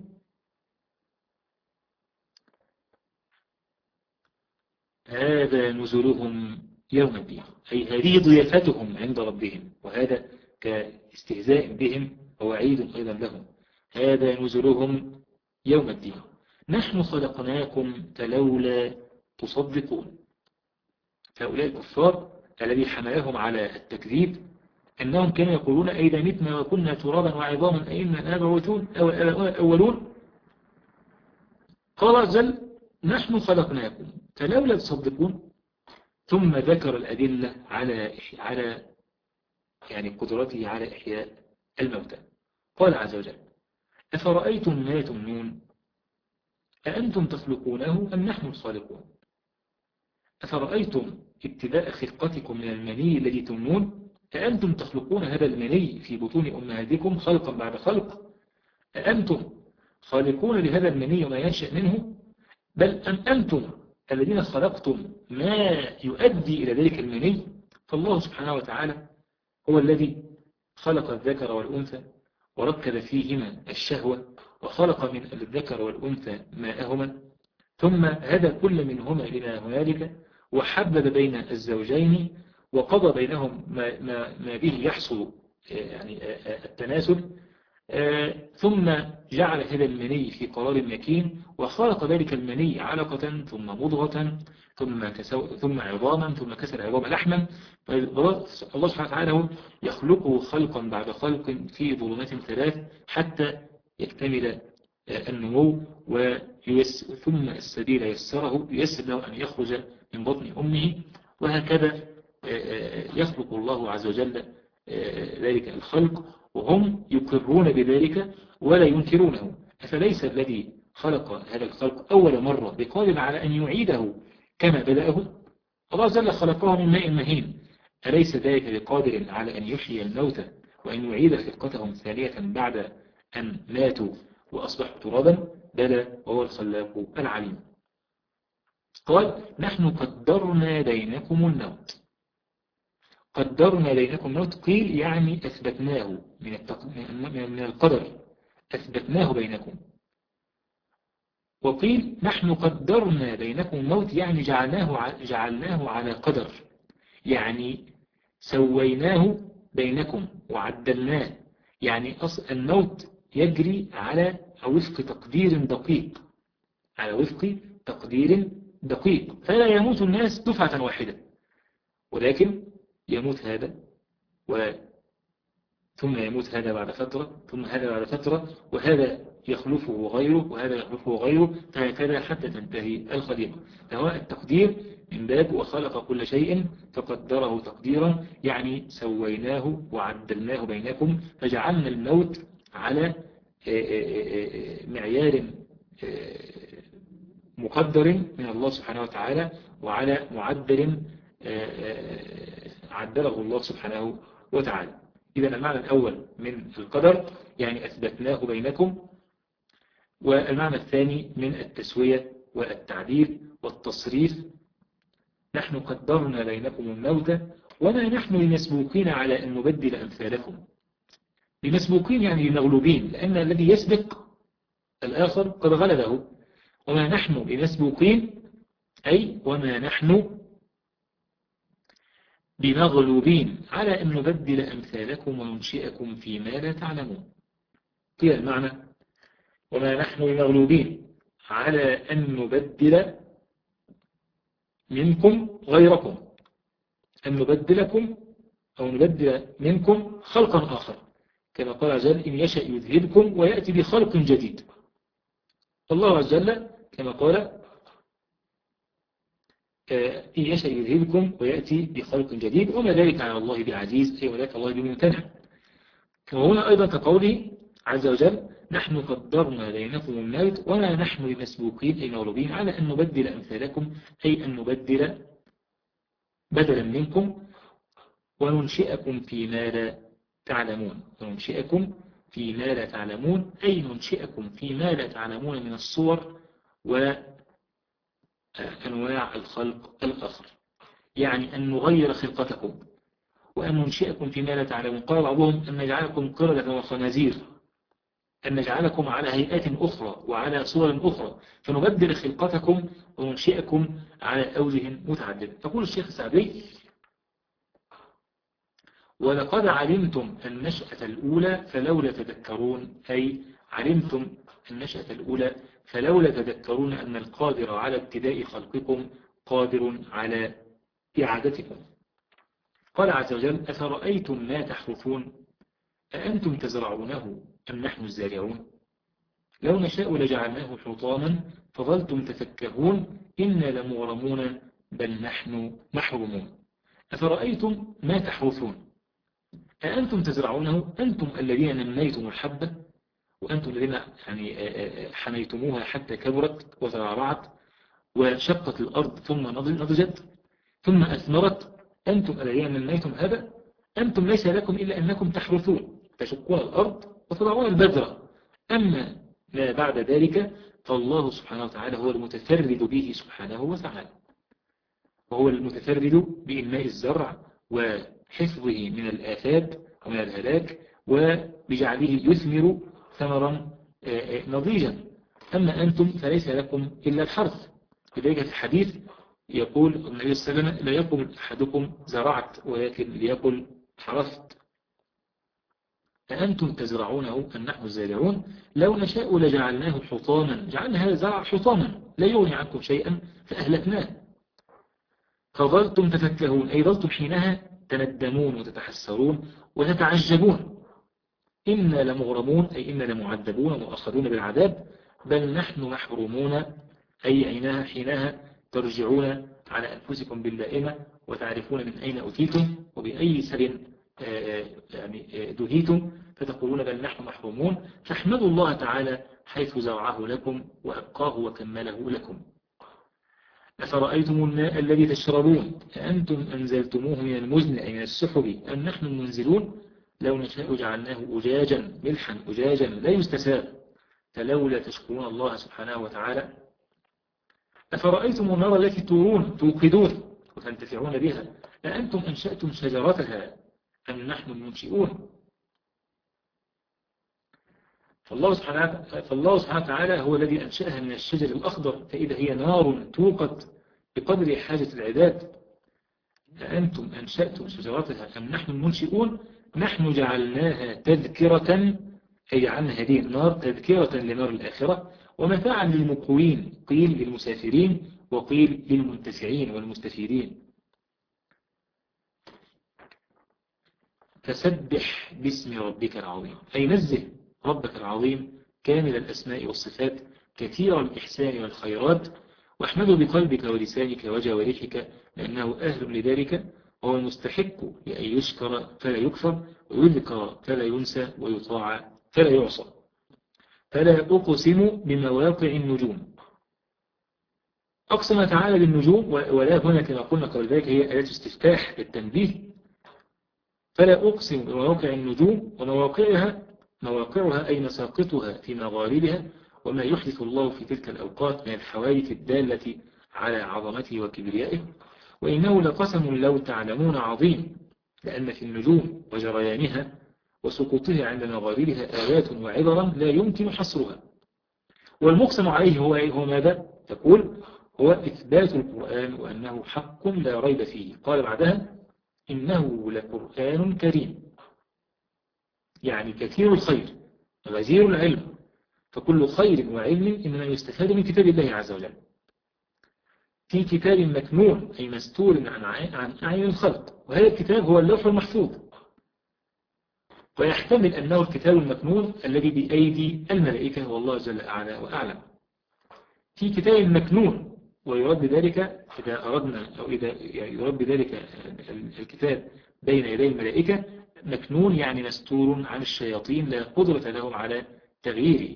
هذا نزلهم يوم الدين، أي هذه ضيافتهم عند ربهم، وهذا كاستهزاء بهم ووعيد أيضا لهم. هذا نزلهم يوم الدين نحن خلقناكم فلولا تصدقون. هؤلاء الكفار الذي حملهم على التكذيب أنهم كانوا يقولون: أئذا متنا وكنا ترابا وعظاما أئنا لمبعوثون أو الأولون. قال عز وجل: نحن خلقناكم فلولا تصدقون. ثم ذكر الأدلة على على يعني قدرته على إحياء الموتى. قال عز وجل: أفرأيتم ما تمنون أأنتم تخلقونه أم نحن الخالقون. أفرأيتم ابتداء خلقتكم من المني الذي تمنون، أأنتم تخلقون هذا المني في بطون أمهاتكم خلقا بعد خلق، أأنتم خالقون لهذا المني وما ينشأ منه، بل أم أنتم الذين خلقتم ما يؤدي إلى ذلك المني. فالله سبحانه وتعالى هو الذي خلق الذكر والأنثى وركب فيهما الشهوة وخلق من الذكر والأنثى ماءهما، ثم هدى كل منهما إلى هنالك وحبب بين الزوجين وقضى بينهم ما, ما, ما به يحصل يعني التناسل، ثم جعل هذا المني في قرار مكين وخلق ذلك المني علقة ثم مضغة ثم كسو ثم عظاما ثم كسر عظام لحما. الله سبحانه وتعالى يخلقه خلقا بعد خلق في ظلمات ثلاث حتى يكتمل النمو، ويس ثم السبيل يسره ييسر له أن يخرج من بطن أمه، وهكذا يخلق الله عز وجل ذلك الخلق وهم يقرون بذلك ولا ينكرونه. أفليس الذي خلق هذا الخلق أول مرة بقادر على أن يعيده كما بدأه؟ الله عز وجل خلقه من ماء مهين، أليس ذلك بقادر على أن يحيي الموتى وأن يعيد خلقتهم ثانية بعد أن ماتوا وأصبحوا ترابا؟ بلى، وهو الخلاق العليم. قال: نحن قدرنا بينكم الموت. قدرنا بينكم الموت قيل يعني أثبتناه من, التق... من القدر، أثبتناه بينكم. وقيل نحن قدرنا بينكم الموت يعني جعلناه, ع... جعلناه على قدر، يعني سويناه بينكم وعدلناه، يعني أصل الموت يجري على وفق تقدير دقيق، على وفق تقدير دقيق، فلا يموت الناس دفعة واحدة، ولكن يموت هذا و ثم يموت هذا بعد فترة، ثم هذا بعد فترة، وهذا يخلفه غيره، وهذا يخلفه غيره، فهكذا حتى تنتهي الخليقة. فهو التقدير من باب وخلق كل شيء فقدره تقديرا، يعني سويناه وعدلناه بينكم، فجعلنا الموت على معيار مقدر من الله سبحانه وتعالى، وعلى معدل عدله الله سبحانه وتعالى. إذا المعنى الأول من القدر يعني أثبتناه بينكم، والمعنى الثاني من التسوية والتعديل والتصريف، نحن قدرنا بينكم الموت وما نحن بمسبوقين على أن نبدل أمثالكم. بمسبوقين يعني بمغلوبين، لأن الذي يسبق الآخر قد غلبه، وما نحن بمسبوقين أي وما نحن بمغلوبين على أن نبدل أمثالكم وننشئكم فيما لا تعلمون. قيل المعنى وما نحن بمغلوبين على أن نبدل منكم غيركم، أن نبدلكم أو نبدل منكم خلقا آخر، كما قال عز وجل إن يشأ يذهبكم ويأتي بخلق جديد. الله عز وجل كما قال إن يشأ يذهبكم ويأتي بخلق جديد وما ذلك على الله بعزيز، أي وذلك الله بممتنع. وهنا أيضا كقوله عز وجل نحن قدرنا بينكم الموت وما نحن بمسبوقين أي مغلوبين على أن نبدل أمثالكم، أي أن نبدل بدلا منكم وننشئكم فيما لا تعلمون. وننشئكم فيما لا تعلمون أي ننشئكم فيما لا تعلمون من الصور وأنواع الخلق الآخر، يعني أن نغير خلقتكم وأن ننشئكم فيما لا تعلمون. قال بعضهم أن نجعلكم قردة وخنازير، أن نجعلكم على هيئات أخرى وعلى صور أخرى، فنبدل خلقتكم وننشئكم على أوجه متعددة. يقول الشيخ السعدي ولقد علمتم النشأة الأولى فلولا تذكرون، أي علمتم النشأة الأولى فلولا تذكرون أن القادر على ابتداء خلقكم قادر على إعادتكم. قال عز وجل أفرأيتم ما تحرثون أأنتم تزرعونه أم نحن الزارعون لو نشاء لجعلناه حطاما فظلتم تفكهون إنا لمغرمون بل نحن محرومون. أفرأيتم ما تحرثون أأنتم تزرعونه، أنتم الذين نميتم الحبة وأنتم الذين يعني حميتموها حتى كبرت وترعرعت وشقت الأرض ثم نضجت ثم أثمرت، أنتم الذين نميتم هذا. أنتم ليس لكم إلا أنكم تحرثون تشقون الأرض وتضعون البذرة، أما ما بعد ذلك فالله سبحانه وتعالى هو المتفرد به سبحانه وتعالى، وهو المتفرد بإنماء الزرع وحفظه من الآفات ومن الهلاك وبجعله يثمر ثمرا نضيجا. أما أنتم فليس لكم إلا الحرث. لذلك في الحديث يقول النبي صلى الله عليه وسلم لا يقل أحدكم زرعت ولكن ليقل حرثت. أأنتم تزرعونه أم نحن الزارعون لو نشاء لجعلناه حطاما، جعلنا هذا الزرع حطاما لا يغني عنكم شيئا فأهلكناه فظلتم تفكهون، أي ظلتم حينها تندمون وتتحسرون وتتعجبون. إنا لمغرمون أي إنا لمعذبون مؤخذون بالعذاب بل نحن محرومون أي أينها حينها ترجعون على أنفسكم باللائمة وتعرفون من أين أتيتم وبأي سر يعني دهيتم فتقولون بل نحن محرومون. فاحمدوا الله تعالى حيث زرعه لكم وأبقاه وكمله لكم. أفرأيتم الماء الذي تشربون أأنتم أنزلتموه من المزن أي من السحب أم نحن المنزلون لو نشاء جعلناه أجاجا ملحا أجاجا لا يستساغ فلولا تشكرون الله سبحانه وتعالى. أفرأيتم النار التي تورون توقدون وتنتفعون بها أأنتم أنشأتم شجرتها أم نحن المنشئون. فالله سبحانه فالله سبحانه وتعالى هو الذي أنشأها من الشجر الأخضر، فإذا هي نار توقد بقدر حاجة العباد. أأنتم أنشأتم شجرتها أم نحن المنشئون نحن جعلناها تذكرة أي جعلنا هذه النار تذكرة لنار الآخرة ومتاعا للمقوين، قيل للمسافرين وقيل للمنتفعين والمستفيدين. فسبح باسم ربك العظيم، أي نزه ربك العظيم كامل الأسماء والصفات كثير الإحسان والخيرات، واحمده بقلبك ولسانك وجوارحك لأنه أهل لذلك، وهو المستحق لأن يشكر فلا يكفر، ويذكر فلا ينسى، ويطاع فلا يعصى. فلا أقسم بمواقع النجوم. أقسم تعالى بالنجوم، ولا هنا كما قلنا قبل ذلك هي آيات استفتاح للتنبيه. فلا أقسم بمواقع النجوم، ومواقعها مواقعها أي مساقطها في مغاربها، وما يحدث الله في تلك الأوقات من الحوادث الدالة على عظمته وكبريائه. وإنه لقسم لو تعلمون عظيم، لأن في النجوم وجريانها وسقوطها عند مغاربها آيات وعبرا لا يمكن حصرها. والمقسم عليه هو هو ماذا؟ تقول هو إثبات القرآن وأنه حق لا ريب فيه. قال بعدها إنه لقرآن كريم، يعني كثير الخير غزير العلم، فكل خير وعلم إنما يستفاد من كتاب الله عز وجل. في كتاب مكنون أي مستور عن عن أعين الخلق، وهذا الكتاب هو اللوح المحفوظ، ويحتمل أنه الكتاب المكنون الذي بأيدي الملائكة والله جل أعلى وأعلم. في كتاب مكنون، ويرد ذلك إذا أردنا أو إذا يرد ذلك الكتاب بين يدي الملائكة مكنون يعني مستور عن الشياطين لا قدرة لهم على تغييره.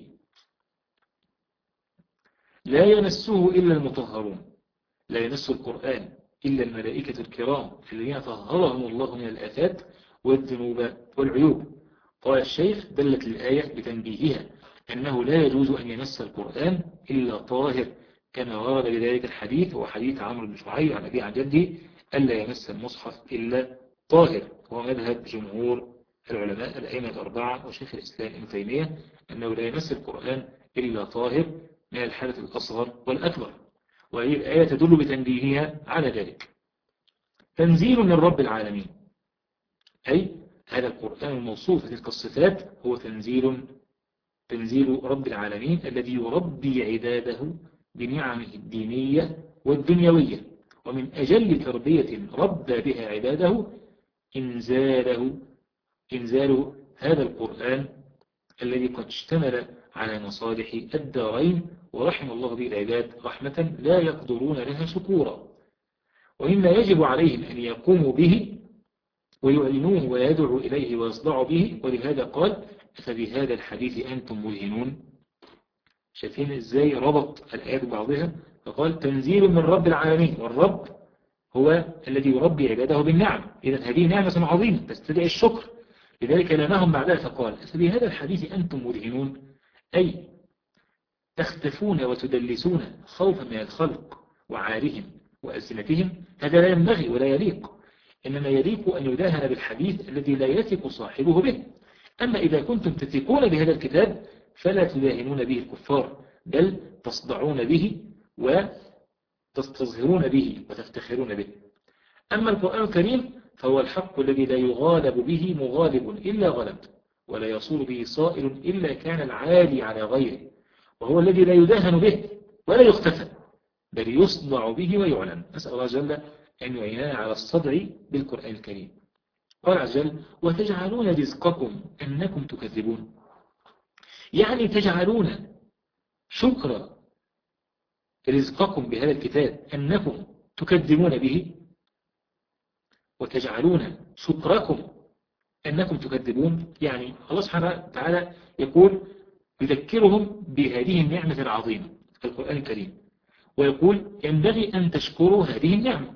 لا يمسه إلا المطهرون، لا يمس القرآن إلا الملائكة الكرام الذين طهرهم الله من الآفات والذنوب والعيوب. قال الشيخ دلت الآية بتنبيهها أنه لا يجوز أن يمس القرآن إلا طاهر، كما ورد بذلك الحديث، وحديث عمرو بن شعيب عن أبي عن جده ألا يمس المصحف إلا طاهر، وهو مذهب جمهور العلماء الأئمة الأربعة وشيخ الإسلام ابن تيمية أنه لا يمس القرآن إلا طاهر من الحدث الأصغر والأكبر. وهذه الآية تدل بتنبيهها على ذلك. تنزيل من رب العالمين، أي هذا القرآن الموصوف بتلك الصفات هو تنزيل تنزيل رب العالمين الذي يربي عباده بنعمه الدينية والدنيوية، ومن أجل تربية ربى بها عباده إنزاله إنزال هذا القرآن الذي قد اشتمل على مصالح الدارين، ورحم الله به العباد رحمة لا يقدرون لها شكورا. ومما يجب عليهم أن يقوموا به ويعلنوه ويدعوا إليه ويصدعوا به، ولهذا قال فبهذا الحديث أنتم مدهنون. شايفين إزاي ربط الآيات بعضها؟ فقال تنزيل من رب العالمين، والرب هو الذي يربي عباده بالنعم، إذن هذه نعمة عظيمة تستدعي الشكر، لذلك لامهم بعدها فقال فبهذا الحديث أنتم مدهنون، أي تختفون وتدلسون خوفا من الخلق وعارهم وألسنتهم. هذا لا ينبغي ولا يليق، إنما يليق أن يداهن بالحديث الذي لا يثق صاحبه به. أما إذا كنتم تثقون بهذا الكتاب فلا تداهنون به الكفار، بل تصدعون به وتستظهرون به وتفتخرون به. أما القرآن الكريم فهو الحق الذي لا يغالب به مغالب إلا غلب، ولا يصول به صائل إلا كان العالي على غيره، وهو الذي لا يداهن به ولا يختفى، بل يصدع به ويعلن. نسأل الله جل أن يعيننا على الصدع بالقرآن الكريم. قال عز وجل وتجعلون رزقكم أنكم تكذبون، يعني تجعلون شكر رزقكم بهذا الكتاب أنكم تكذبون به، وتجعلون شكركم أنكم تكذبون، يعني الله سبحانه وتعالى يقول يذكرهم بهذه النعمة العظيمة القرآن الكريم، ويقول ينبغي أن تشكروا هذه النعمة،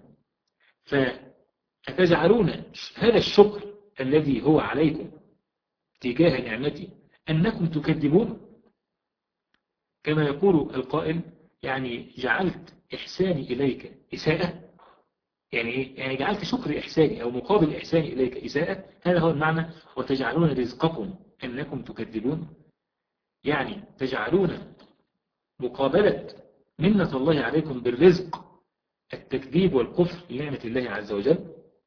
فأتجعلون هذا الشكر الذي هو عليكم تجاه نعمتي أنكم تكذبون، كما يقول القائل يعني جعلت إحساني إليك إساءة، يعني إيه؟ يعني جعلت شكر إحساني أو مقابل إحساني إليك إساءة. هذا هو المعنى وتجعلون رزقكم أنكم تكذبون، يعني تجعلون مقابلة منة الله عليكم بالرزق التكذيب والكفر لنعمة الله عز وجل.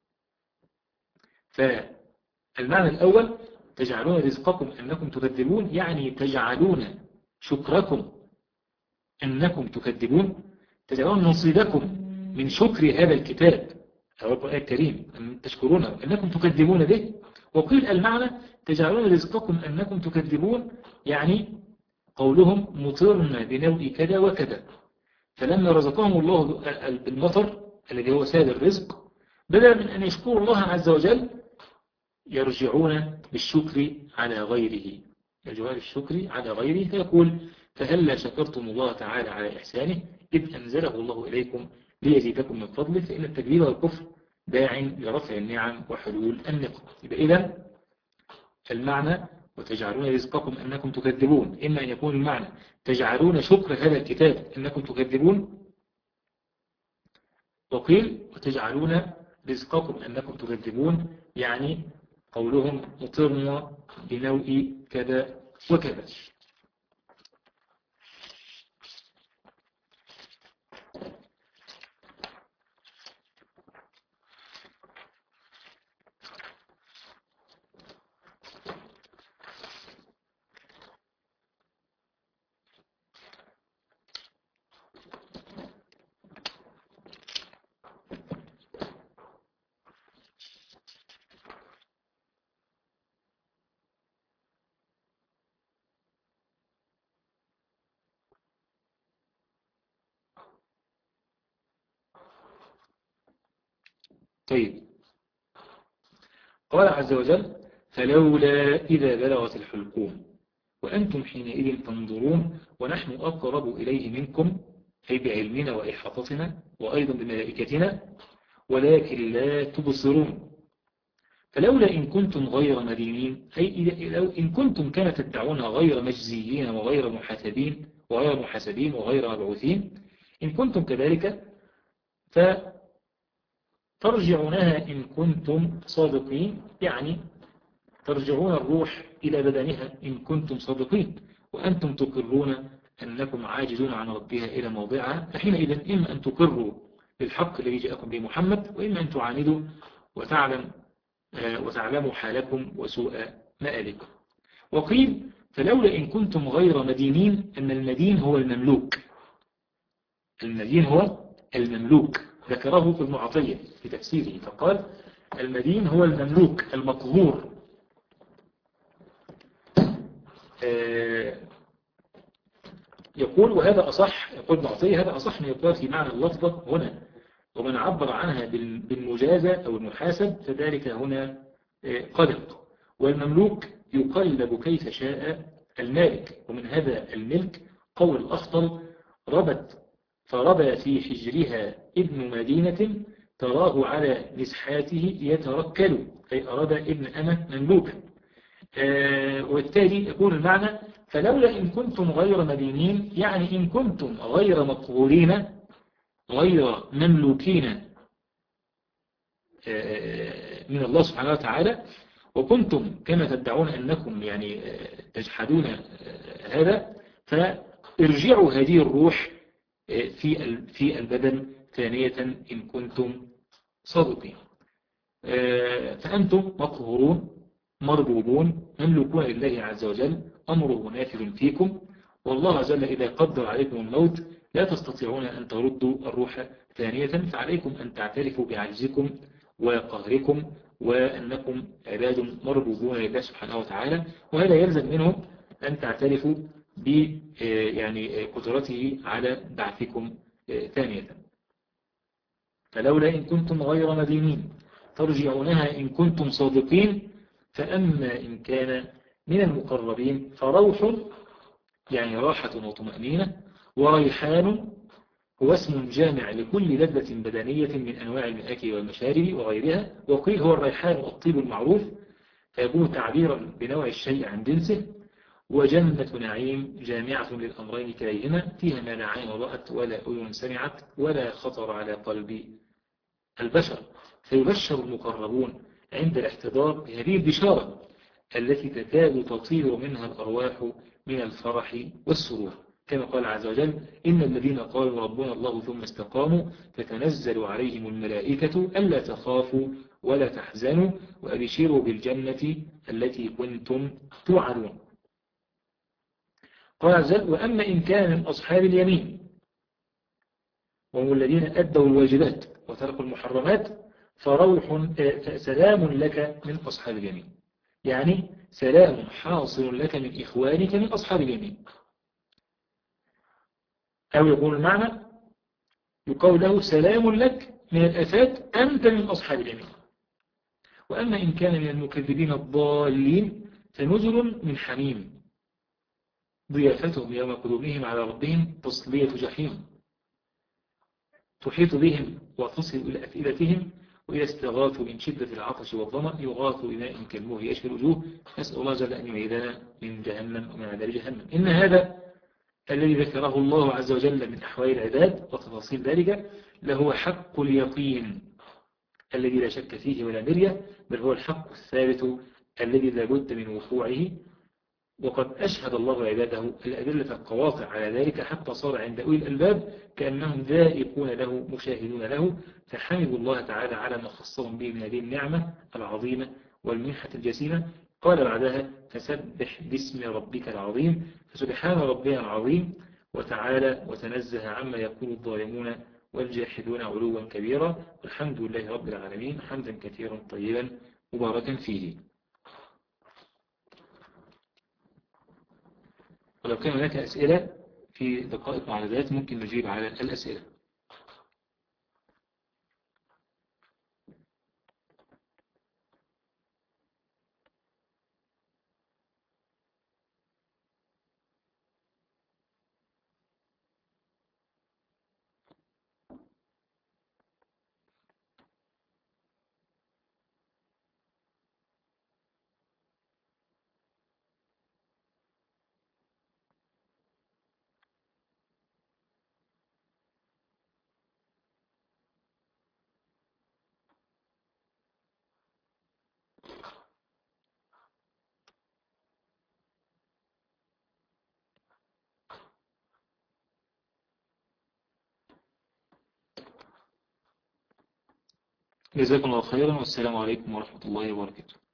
فالمعنى الأول تجعلون رزقكم أنكم تكذبون، يعني تجعلون شكركم أنكم تكذبون، تجعلون نصيبكم من شكر هذا الكتاب هو القرآن الكريم أن تشكرونه أنكم تكذبون به. وقيل المعنى تجعلون رزقكم أنكم تكذبون، يعني قولهم مطرنا بنوء كذا وكذا، فلما رزقهم الله المطر الذي هو سائل الرزق، بدلا من أن يشكروا الله عز وجل يرجعون بالشكر على غيره، يرجعون بالشكر على غيره، فيقول فهلا شكرتم الله تعالى على إحسانه إذ أنزله الله إليكم ليزيدكم من فضله، فإن التكذيب والكفر داع لرفع النعم وحلول النقم. يبقى إذن المعنى وتجعلون رزقكم أنكم تكذبون، إما أن يكون المعنى تجعلون شكر هذا الكتاب أنكم تكذبون، وقيل وتجعلون رزقكم أنكم تكذبون يعني قولهم مطرنا بنوء كذا وكذا. طيب، قال عز وجل فلولا إذا بلغت الحلقوم وأنتم حينئذ تنظرون ونحن أقرب إليه منكم، أي بعلمنا وإحاطتنا وأيضا بملائكتنا ولكن لا تبصرون. فلولا إن كنتم غير مدينين، أي إذا لو إن كنتم كما تدعون غير مجزيين وغير محاسبين وغير محاسبين وغير مبعوثين، إن كنتم كذلك فترجعونها إن كنتم صادقين، يعني ترجعون الروح إلى بدنها إن كنتم صادقين، وأنتم تقرون أنكم عاجزون عن ردها إلى موضعها، فحينئذ إما أن تقروا بالحق الذي جاءكم به محمد، وإما أن تعاندوا وتعلم وتعلموا حالكم وسوء مآلكم. وقيل فلولا إن كنتم غير مدينين، أن المدين هو المملوك، المدين هو المملوك، ذكره في المعطية في تفسيره فقال المدين هو المملوك المقهور. يقول وهذا أصح، يقول معطية هذا أصح من يقال في معنى اللفظة هنا، ومن عبر عنها بالمجازة أو المحاسب فذلك هنا قلق. والمملوك يقلب كيف شاء المالك، ومن هذا الملك قول الأخطل ربت فربى في حجرها ابن مدينة تراه على نسحاته يتركل، أي أراد ابن أمة مملوكا. آه وبالتالي يكون المعنى فلولا إن كنتم غير مدينين، يعني إن كنتم غير مقهورين غير مملوكين آه من الله سبحانه وتعالى، وكنتم كما تدعون أنكم يعني آه تجحدون آه هذا، فارجعوا هذه الروح آه في في البدن ثانية إن كنتم صادقين. آه فأنتم مقهورون مربوبون مملوكون لله عز وجل، أمره نافذ فيكم، والله عز وجل إذا قدر عليكم الموت لا تستطيعون أن تردوا الروح ثانية، فعليكم أن تعترفوا بعجزكم وقهركم وأنكم عباد مربوبون لله سبحانه وتعالى، وهذا يلزم منهم أن تعترفوا ب يعني قدرته على بعثكم ثانية. فلولا إن كنتم غير مدينين ترجعونها إن كنتم صادقين، فأما إن كان من المقربين فروح يعني راحة وطمأنينة، وريحان هو اسم جامع لكل لذة بدنية من أنواع المآكل والمشارب وغيرها، وقيل هو الريحان الطيب المعروف، فيكون تعبيرا بنوع الشيء عن جنسه. وجنة نعيم جامعة للأمرين كليهما فيها ما لا عين رأت ولا أذن سمعت ولا خطر على قلب البشر. فيبشر المقربون عند الاحتضار بهذه البشارة التي تكاد تطير منها الأرواح من الفرح والسرور، كما قال عز وجل إن الذين قالوا ربنا الله ثم استقاموا تتنزل عليهم الملائكة ألا تخافوا ولا تحزنوا وأبشروا بالجنة التي كنتم توعدون. قال عز وجل وأما إن كان من أصحاب اليمين وهم الذين أدوا الواجبات وتركوا المحرمات فروح فسلام لك من أصحاب اليمين، يعني سلام حاصل لك من إخوانك من أصحاب اليمين. أو يقول المعنى يقول له سلام لك من الآفات أنت من أصحاب اليمين. وأما إن كان من المكذبين الضالين فنزل من حميم ضيافتهم يوم قدومهم على ربهم تصلية جحيم تحيط بهم وتصل إلى أفئدتهم، وإذا استغاثوا من شدة العطش والظمأ يغاثوا بماء كالمهل يشفي الوجوه. نسأل الله جل أن يعيذنا من جهنم ومن عذاب جهنم. إن هذا الذي ذكره الله عز وجل من أحوال العباد وتفاصيل ذلك لهو حق اليقين الذي لا شك فيه ولا مرية، بل هو الحق الثابت الذي لا بد من وقوعه. وقد أشهد الله عباده الأدلة القواطع على ذلك حتى صار عند أولي الألباب كأنهم ذائقون له مشاهدون له، فحمدوا الله تعالى على ما خصهم به من هذه النعمة العظيمة والمنحة الجسيمة. قال بعدها فسبح باسم ربك العظيم، فسبحان ربنا العظيم وتعالى وتنزه عما يقول الظالمون والجاحدون علوا كبيرا، والحمد لله رب العالمين حمدا كثيرا طيبا مباركا فيه. ولو كان هناك أسئلة في دقائق معدودات ممكن نجيب على الأسئلة. جزاكم الله خيرا، والسلام عليكم ورحمة الله وبركاته.